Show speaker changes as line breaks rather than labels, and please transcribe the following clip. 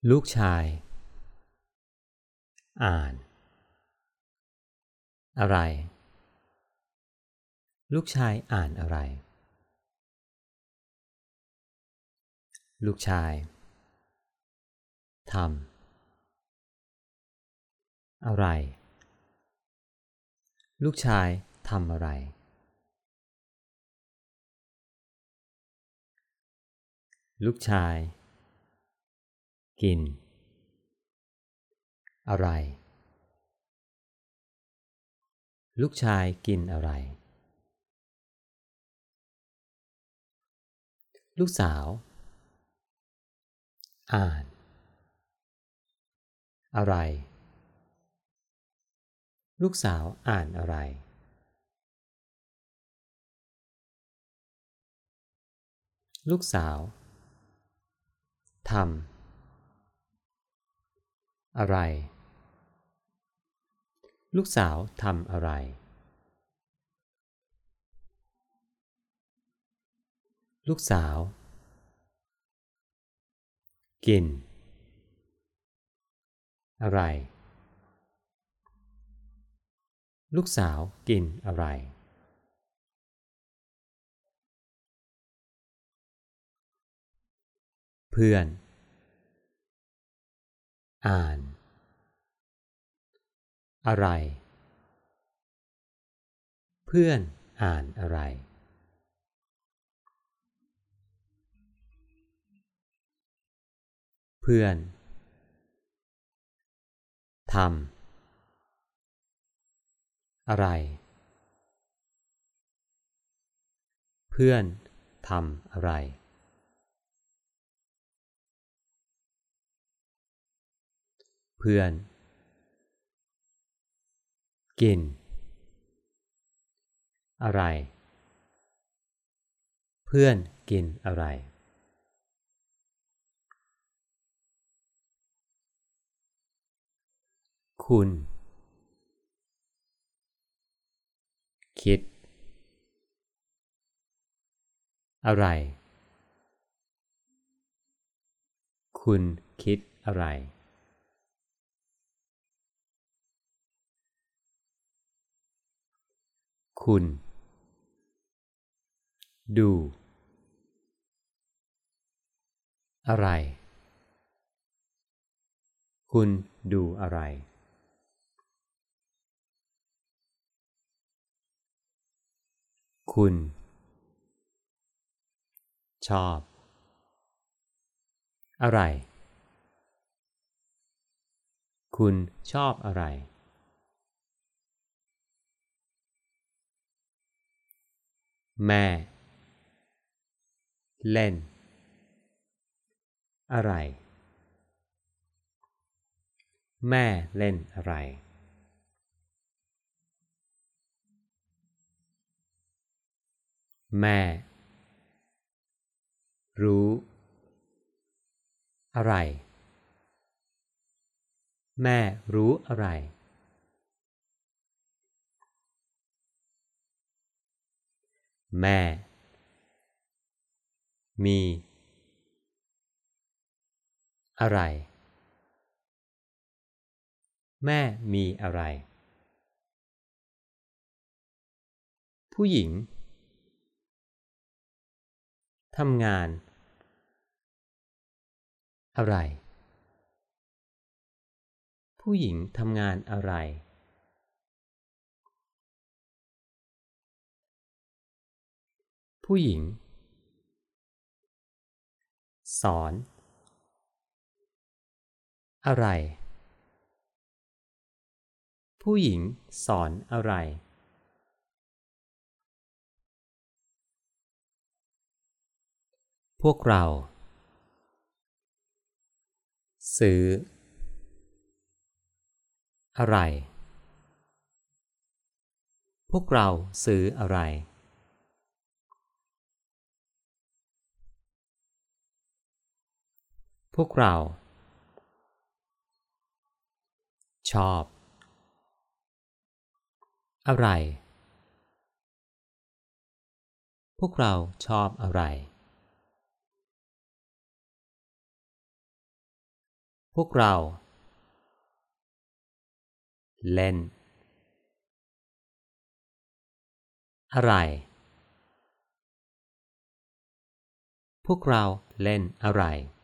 ลูกชายอ่านอะไรลูกชายอ่านอะไรลูกชายทำอะไรลูกชายทำอะไรลูกชายกินอะไรลูกชายกินอะไรลูกสาวอ่านอะไรลูกสาวอ่านอะไรลูกสาวทำอะไรลูกสาวทำอะไรลูกสาวกินอะไรลูกสาวกินอะไรเพื่อนอ่านอะไรเพื่อนอ่านอะไรเพื่อนทำอะไรเพื่อนทำอะไรเพื่อนกินอะไรเพื่อนกินอะไรคุณคิดอะไรคุณคิดอะไรคุณดูอะไรคุณดูอะไรคุณชอบอะไรคุณชอบอะไรแม่เล่นอะไรแม่เล่นอะไรแม่รู้อะไรแม่รู้อะไรแม่มีอะไรแม่มีอะไรผู้หญิงทำงานอะไรผู้หญิงทำงานอะไรผู้หญิงสอนอะไรผู้หญิงสอนอะไรพวกเราซื้ออะไรพวกเราซื้ออะไรพวกเราชอบอะไรพวกเราชอบอะไรพวกเราเล่นอะไรพวกเราเล่นอะไร